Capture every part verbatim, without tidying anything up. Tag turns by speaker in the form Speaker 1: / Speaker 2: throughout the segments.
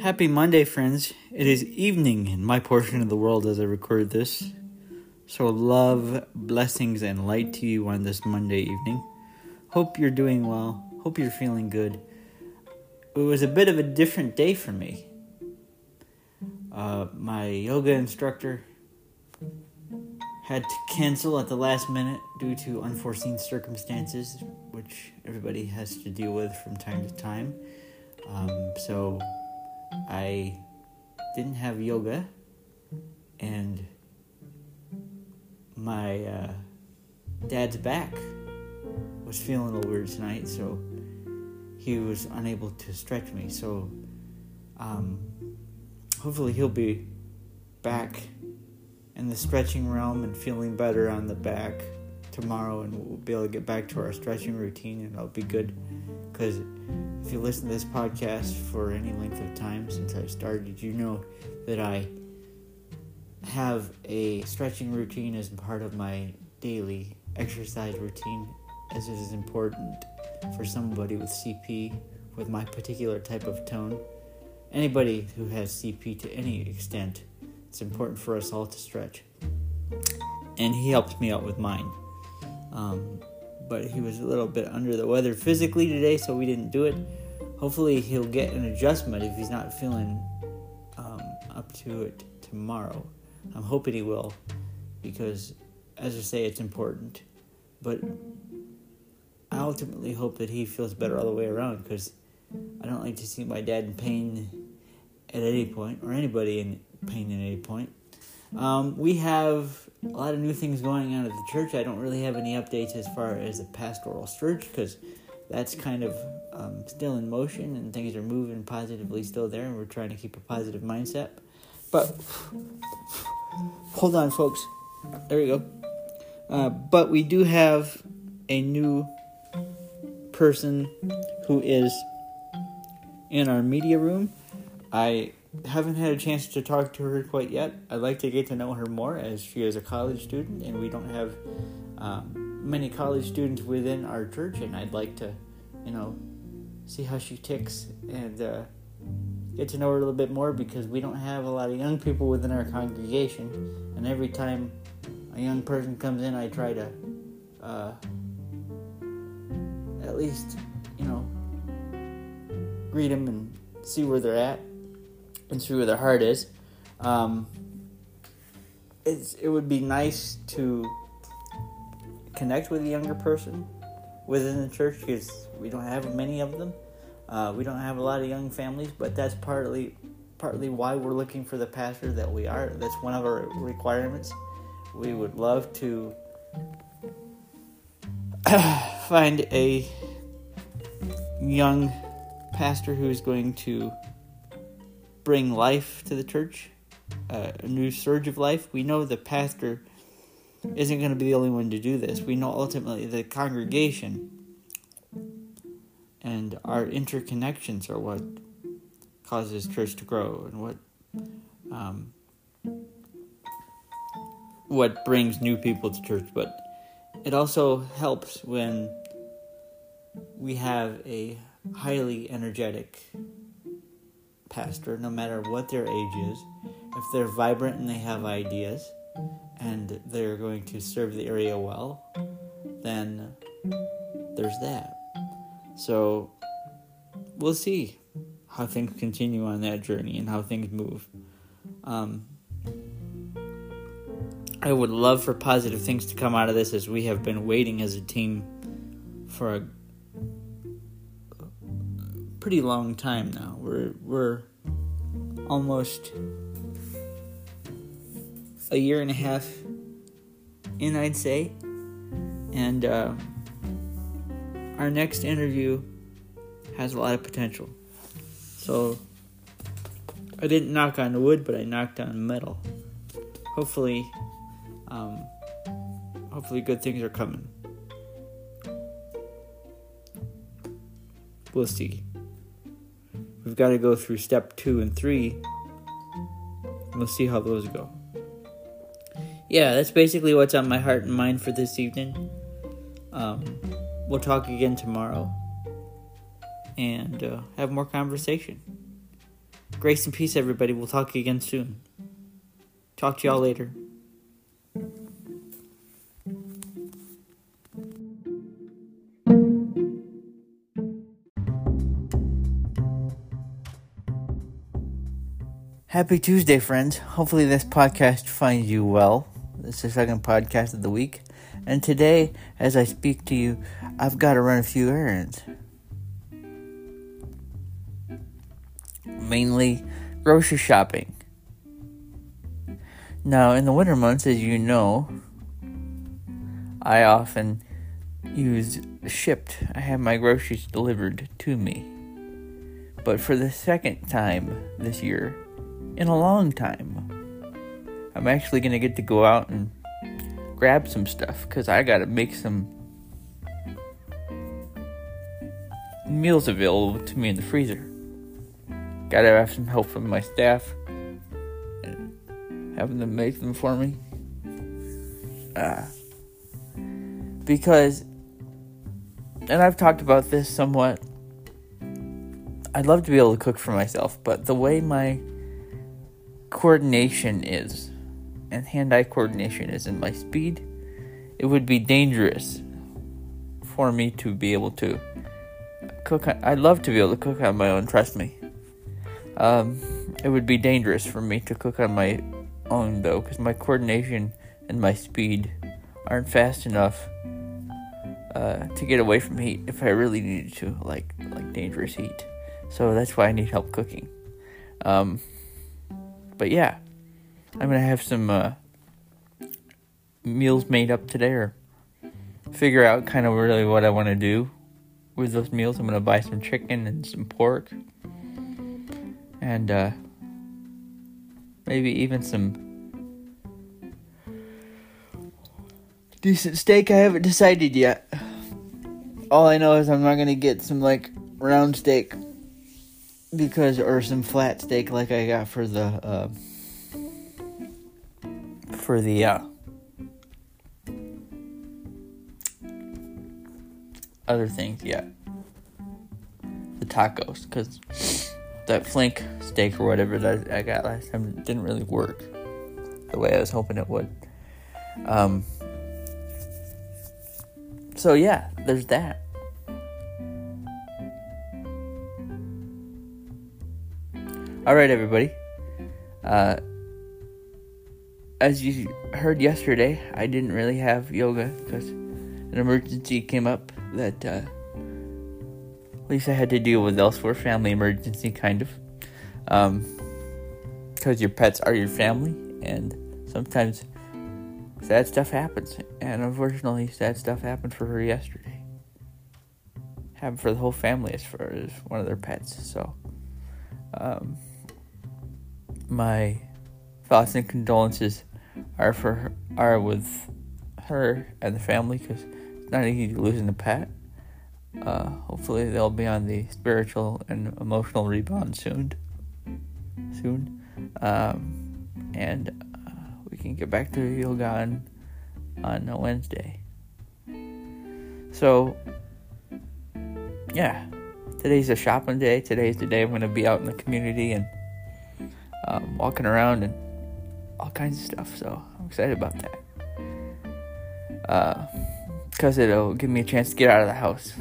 Speaker 1: Happy Monday, friends. It is evening in my portion of the world as I record this. So love, blessings, and light to you on this Monday evening. Hope you're doing well. Hope you're feeling good. It was a bit of a different day for me. Uh, my yoga instructor had to cancel at the last minute due to unforeseen circumstances, which everybody has to deal with from time to time. Um, so I didn't have yoga, and my uh, dad's back was feeling a little weird tonight, so he was unable to stretch me. So um, hopefully he'll be back in the stretching realm and feeling better on the back tomorrow, and we'll be able to get back to our stretching routine, and it'll be good. Because if you listen to this podcast for any length of time since I've started, you know that I have a stretching routine as part of my daily exercise routine, as it is important for somebody with C P, with my particular type of tone. Anybody who has C P to any extent, it's important for us all to stretch. And he helped me out with mine. Um, but he was a little bit under the weather physically today, so we didn't do it. Hopefully he'll get an adjustment if he's not feeling um, up to it tomorrow. I'm hoping he will, because, as I say, it's important. But I ultimately hope that he feels better all the way around, because I don't like to see my dad in pain at any point, or anybody in pain at any point. Um, we have a lot of new things going on at the church. I don't really have any updates as far as the pastoral search, because that's kind of um, still in motion, and things are moving positively still there, and we're trying to keep a positive mindset. But, hold on, folks. There we go. Uh, but we do have a new person who is in our media room. I haven't had a chance to talk to her quite yet. I'd like to get to know her more, as she is a college student, and we don't have um, many college students within our church, and I'd like to, you know, see how she ticks and uh, get to know her a little bit more, because we don't have a lot of young people within our congregation, and every time a young person comes in, I try to uh, at least, you know, greet them and see where they're at and see where their heart is. Um, it's, it would be nice to connect with a younger person within the church, because we don't have many of them. Uh, we don't have a lot of young families, but that's partly partly why we're looking for the pastor that we are. That's one of our requirements. We would love to find a young pastor who is going to bring life to the church, uh, a new surge of life. We know the pastor isn't going to be the only one to do this. We know ultimately the congregation and our interconnections are what causes church to grow, and what um, what brings new people to church. But it also helps when we have a highly energetic pastor, no matter what their age is. If they're vibrant and they have ideas and they're going to serve the area well, then there's that. So we'll see how things continue on that journey and how things move. Um, I would love for positive things to come out of this, as we have been waiting as a team for a pretty long time now. We're we're almost a year and a half in, I'd say, and uh, our next interview has a lot of potential. So I didn't knock on wood, but I knocked on metal. Hopefully, um, hopefully good things are coming. We'll see. We've got to go through step two and three. We'll see how those go. Yeah, that's basically what's on my heart and mind for this evening. Um, we'll talk again tomorrow and uh, have more conversation. grace and peace, everybody. We'll talk again soon. Talk to y'all later. Happy Tuesday, friends. Hopefully this podcast finds you well. This is the second podcast of the week. And today, as I speak to you, I've got to run a few errands. Mainly grocery shopping. Now, in the winter months, as you know, I often use Shipt. I have my groceries delivered to me. But for the second time this year, in a long time, I'm actually going to get to go out and grab some stuff, because I got to make some meals available to me in the freezer. Got to have some help from my staff, and having them make them for me. Uh, because, and I've talked about this somewhat, I'd love to be able to cook for myself, but the way my coordination is, and hand-eye coordination is, and my speed, it would be dangerous for me to be able to cook. I'd love to be able to cook on my own, trust me. Um, it would be dangerous for me to cook on my own, though, because my coordination and my speed aren't fast enough uh, to get away from heat if I really needed to, like like dangerous heat. So that's why I need help cooking. Um, but yeah, I'm gonna have some uh, meals made up today, or figure out kind of really what I want to do with those meals. I'm gonna buy some chicken and some pork, and uh, maybe even some decent steak. I haven't decided yet. All I know is I'm not gonna get some like round steak, because, or some flat steak like I got for the uh, for the uh, other things yet. The tacos, because that flank steak or whatever that I got last time didn't really work the way I was hoping it would. Um. So yeah, there's that. All right, everybody. Uh, as you heard yesterday, I didn't really have yoga because an emergency came up that uh, at least I had to deal with elsewhere. Family emergency, kind of. Um, because your pets are your family, and sometimes sad stuff happens. And unfortunately, sad stuff happened for her yesterday. Happened for the whole family as far as one of their pets. So, um, my thoughts and condolences are for her, are with her and the family, because it's not easy losing a pet. Uh, hopefully they'll be on the spiritual and emotional rebound soon. Soon, um, and uh, we can get back to yoga on on a Wednesday. So, yeah, today's a shopping day. Today's the day I'm going to be out in the community and um, walking around and all kinds of stuff. So I'm excited about that. Uh, because it'll give me a chance to get out of the house.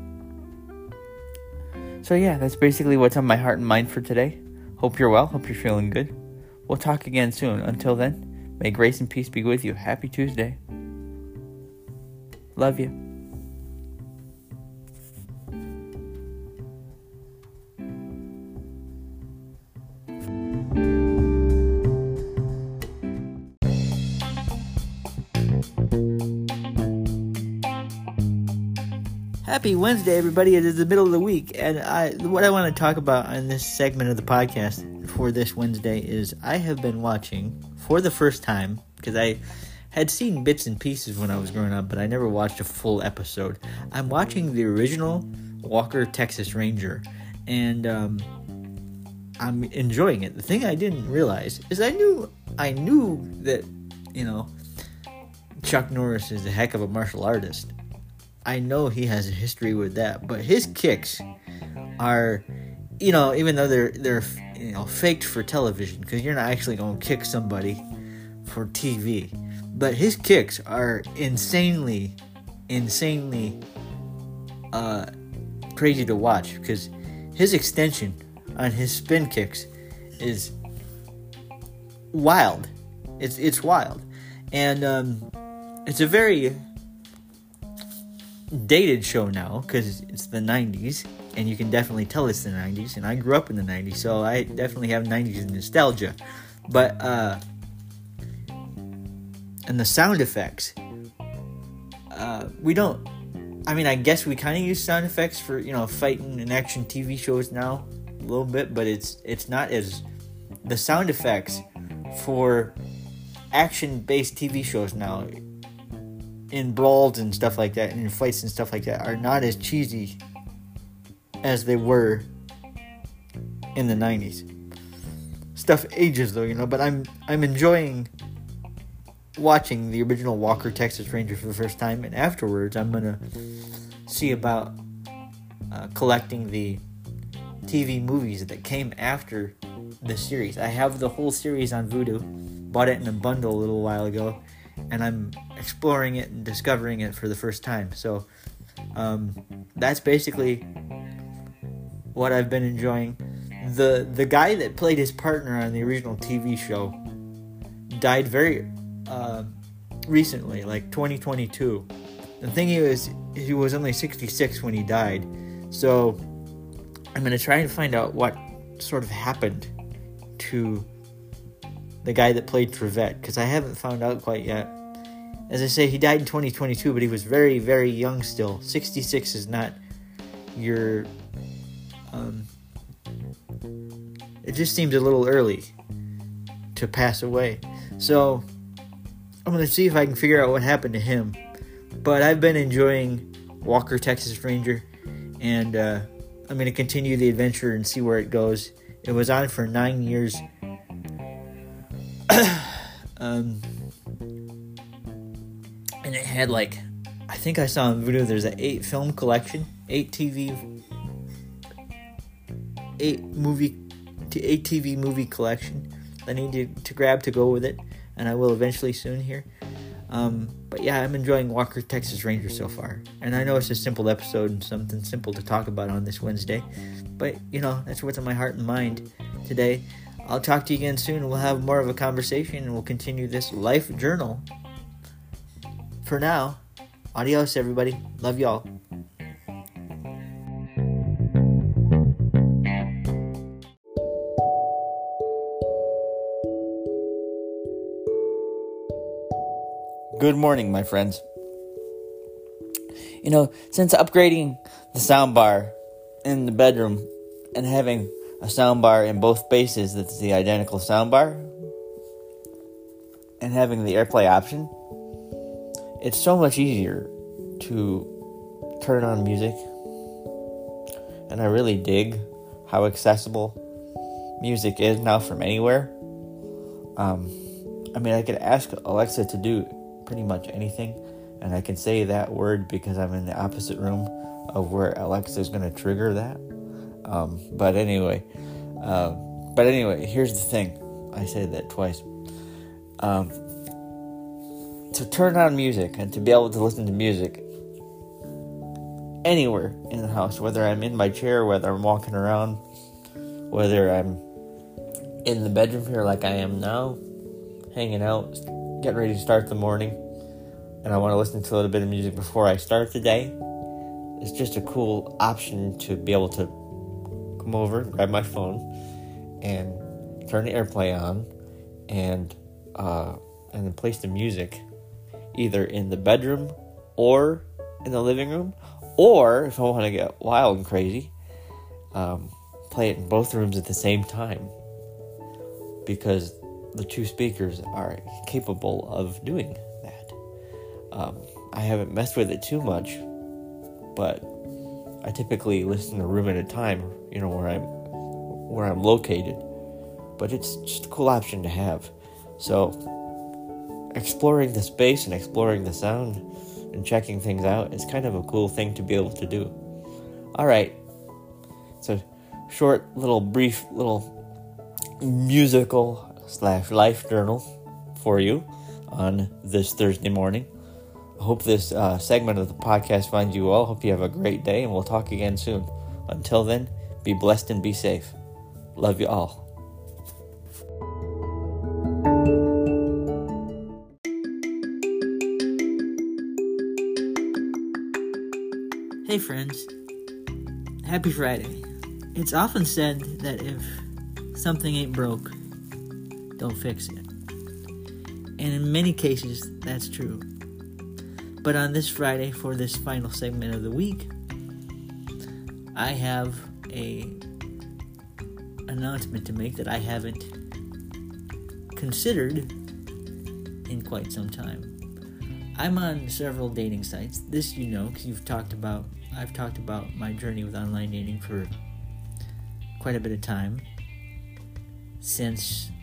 Speaker 1: So yeah, that's basically what's on my heart and mind for today. Hope you're well. Hope you're feeling good. We'll talk again soon. Until then, may grace and peace be with you. Happy Tuesday. Love you. Happy Wednesday, everybody. It is the middle of the week, and I what I want to talk about in this segment of the podcast for this Wednesday is I have been watching, for the first time, because I had seen bits and pieces when I was growing up, but I never watched a full episode. I'm watching the original Walker, Texas Ranger, and um, I'm enjoying it. The thing I didn't realize is I knew I knew that, you know, Chuck Norris is a heck of a martial artist. I know he has a history with that, but his kicks are you know, even though they're they're you know faked for television, because you're not actually going to kick somebody for T V, but his kicks are insanely, insanely uh, crazy to watch, because his extension on his spin kicks is wild. It's it's wild, and um, it's a very dated show now because it's the nineties, and you can definitely tell it's the nineties, and I grew up in the nineties, so I definitely have nineties nostalgia. But uh and the sound effects, uh we don't I mean I guess we kind of use sound effects for, you know, fighting and action T V shows now a little bit, but it's it's not as the sound effects for action based T V shows now, in brawls and stuff like that, and in fights and stuff like that, are not as cheesy as they were in the nineties. Stuff ages though, you know, but I'm I'm enjoying watching the original Walker Texas Ranger for the first time, and afterwards I'm gonna see about uh, collecting the T V movies that came after the series. I have the whole series on Vudu, bought it in a bundle a little while ago, and I'm exploring it and discovering it for the first time. So um, that's basically what I've been enjoying. The the guy that played his partner on the original T V show died very uh, recently, like twenty twenty-two. The thing is, he was only sixty-six when he died. So I'm going to try and find out what sort of happened to the guy that played Trevette, because I haven't found out quite yet. As I say, he died in twenty twenty-two, but he was very, very young still. sixty-six is not your... Um, it just seems a little early to pass away. So I'm going to see if I can figure out what happened to him. But I've been enjoying Walker Texas Ranger, and uh, I'm going to continue the adventure and see where it goes. It was on for nine years. um, and it had like, I think I saw on Vudu, there's an eight film collection, eight T V, eight movie, eight T V movie collection. I need to, to grab to go with it, and I will eventually soon here. Um, but yeah, I'm enjoying Walker Texas Ranger so far. And I know it's a simple episode and something simple to talk about on this Wednesday, but you know, that's what's on my heart and mind today. I'll talk to you again soon. We'll have more of a conversation, and we'll continue this life journal. For now, adios everybody. Love y'all. Good morning, my friends. You know, since upgrading the soundbar in the bedroom and having a soundbar in both bases that's the identical soundbar, and having the AirPlay option, it's so much easier to turn on music. And I really dig how accessible music is now from anywhere. Um, I mean, I could ask Alexa to do pretty much anything, and I can say that word because I'm in the opposite room of where Alexa is going to trigger that. Um, but anyway, uh, but anyway, here's the thing. I said that twice. Um, to turn on music and to be able to listen to music anywhere in the house, whether I'm in my chair, whether I'm walking around, whether I'm in the bedroom here like I am now, hanging out, getting ready to start the morning, and I want to listen to a little bit of music before I start the day. It's just a cool option to be able to come over, grab my phone, and turn the AirPlay on, and uh, and then place the music either in the bedroom or in the living room, or if I want to get wild and crazy, um, play it in both rooms at the same time, because the two speakers are capable of doing that. Um, I haven't messed with it too much, but I typically listen a room at a time, you know, where I'm where I'm located. But it's just a cool option to have. So exploring the space and exploring the sound and checking things out is kind of a cool thing to be able to do. All right. So
Speaker 2: short little brief little musical slash life journal for you on this Thursday morning. I hope this uh, segment of the podcast finds you well. Hope you have a great day, and we'll talk again soon. Until then, be blessed and be safe. Love you all.
Speaker 1: Hey friends, happy Friday. It's often said that if something ain't broke, don't fix it. And in many cases, that's true. But on this Friday, for this final segment of the week, I have a announcement to make that I haven't considered in quite some time. I'm on several dating sites. This you know, because you've talked about, I've talked about my journey with online dating for quite a bit of time. Since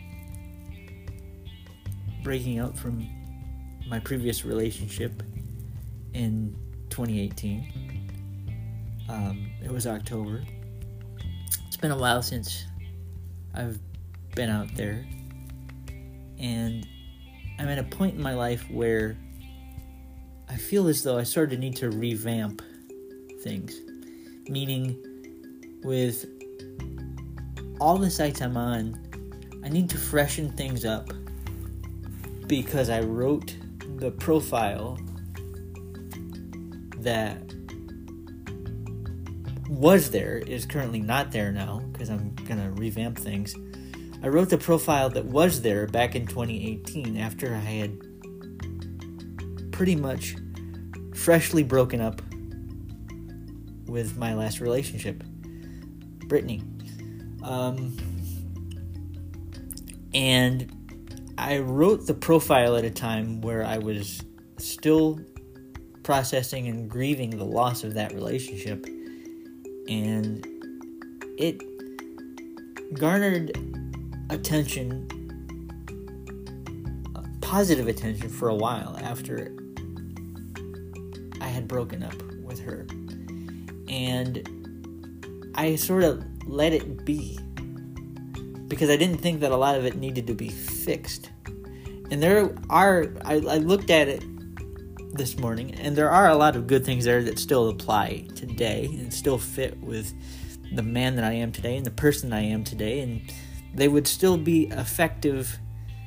Speaker 1: breaking up from my previous relationship in twenty eighteen. Um, it was October. It's been a while since I've been out there. And I'm at a point in my life where I feel as though I sort of need to revamp things. Meaning, with all the sites I'm on, I need to freshen things up because I wrote the profile that was there, is currently not there now because I'm going to revamp things. I wrote the profile that was there back in twenty eighteen after I had pretty much freshly broken up with my last relationship, Brittany. Um, and I wrote the profile at a time where I was still processing and grieving the loss of that relationship, and it garnered attention, positive attention, for a while after I had broken up with her. And I sort of let it be because I didn't think that a lot of it needed to be fixed. And there are, I, I looked at it this morning, and there are a lot of good things there that still apply today and still fit with the man that I am today and the person I am today, and they would still be effective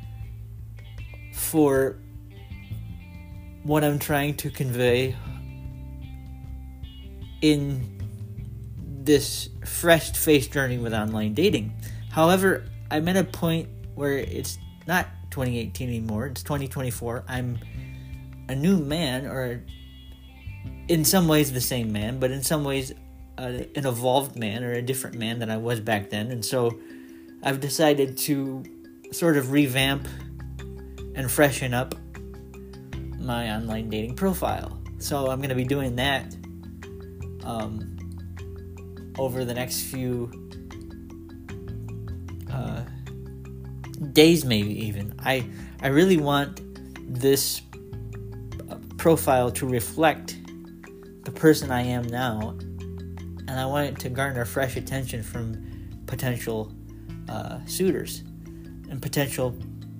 Speaker 1: for what I'm trying to convey in this fresh-faced journey with online dating. However, I'm at a point where it's not twenty eighteen anymore, it's twenty twenty-four. I'm a new man, or in some ways the same man, but in some ways uh, an evolved man, or a different man than I was back then. And so I've decided to sort of revamp and freshen up my online dating profile. So I'm going to be doing that um, over the next few uh, days, maybe even. I I really want this profile to reflect the person I am now, and I want it to garner fresh attention from potential uh, suitors and potential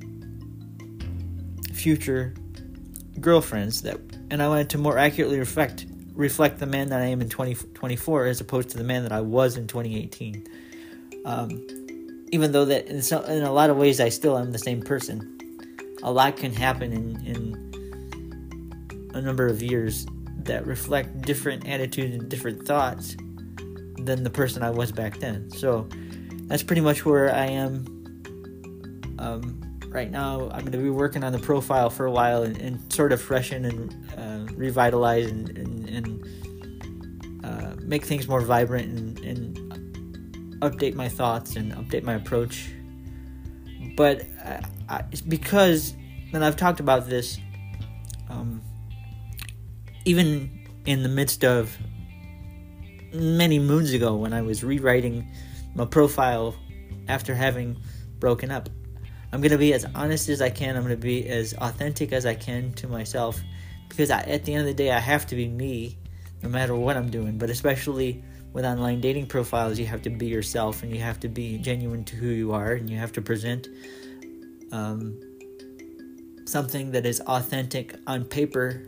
Speaker 1: future girlfriends, that, and I want it to more accurately reflect reflect the man that I am in twenty twenty-four as opposed to the man that I was in twenty eighteen. Um, even though that in, some, in a lot of ways I still am the same person, a lot can happen in, in a number of years that reflect different attitudes and different thoughts than the person I was back then. So that's pretty much where I am um, right now. I'm going to be working on the profile for a while and, and sort of freshen and uh, revitalize and, and, and uh, make things more vibrant and, and update my thoughts and update my approach. But I, I, because, and I've talked about this, um, even in the midst of many moons ago when I was rewriting my profile after having broken up, I'm going to be as honest as I can. I'm going to be as authentic as I can to myself, because I, at the end of the day, I have to be me no matter what I'm doing, but especially with online dating profiles, you have to be yourself, and you have to be genuine to who you are, and you have to present um, something that is authentic on paper,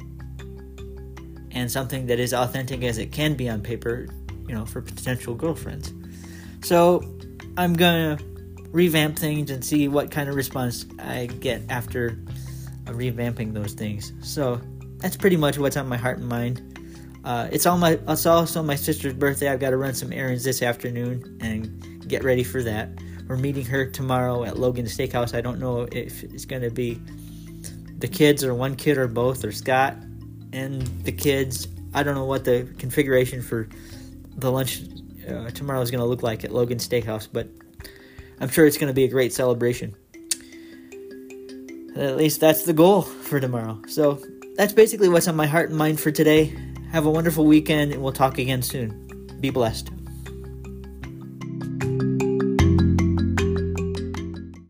Speaker 1: and something that is authentic as it can be on paper, you know, for potential girlfriends. So I'm gonna revamp things and see what kind of response I get after revamping those things. So that's pretty much what's on my heart and mind. Uh, it's all my. It's also my sister's birthday. I've got to run some errands this afternoon and get ready for that. We're meeting her tomorrow at Logan Steakhouse. I don't know if it's going to be the kids or one kid or both, or Scott and the kids. I don't know what the configuration for the lunch uh, tomorrow is going to look like at Logan Steakhouse, but I'm sure it's going to be a great celebration. At least that's the goal for tomorrow. So that's basically what's on my heart and mind for today. Have a wonderful weekend, and we'll talk again soon. Be blessed.